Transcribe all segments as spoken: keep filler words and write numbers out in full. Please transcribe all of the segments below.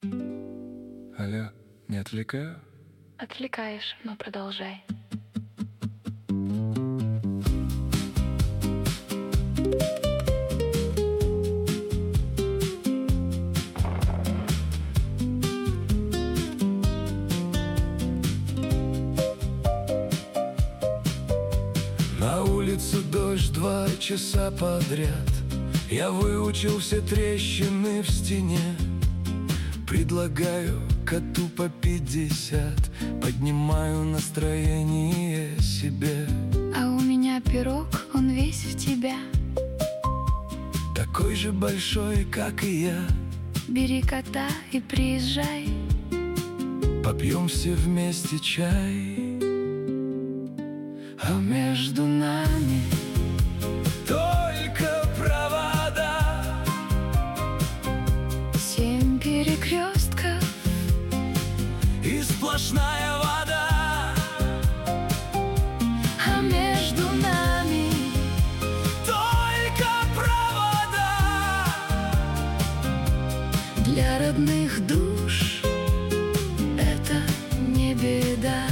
Алло, не отвлекаю? Отвлекаешь, но продолжай. На улице дождь два часа подряд. Я выучил все трещины в стене. Предлагаю коту по пятьдесят. Поднимаю настроение себе. А у меня пирог, он весь в тебя. Такой же большой, как и я. Бери кота и приезжай. Попьем все вместе чай. А между нами только провода. Семь перекрестков И сплошная вода. А между нами Только провода. для родных душ это не беда.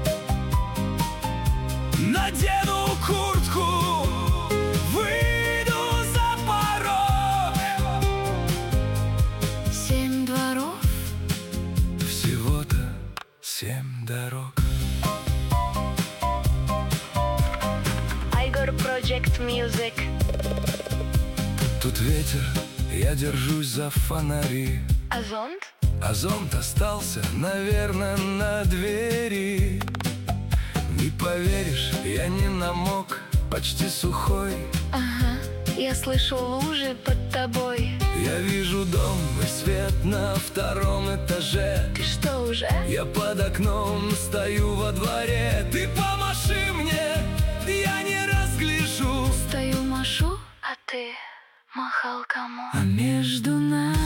Надену куртку, выйду за порог. Семь дворов, Всего-то семь дорог. Igor Project Music. Тут ветер, я держусь за фонари. А зонт? А зонт остался, наверное, на двери. Не поверишь, я не намок, почти сухой. Ага, я слышу лужи под тобой. Я вижу дом и свет на втором этаже. Ты что, уже? Я под окном стою во дворе. Ты помаши мне, я не разгляжу. Стою, машу, а ты махал кому? А между нами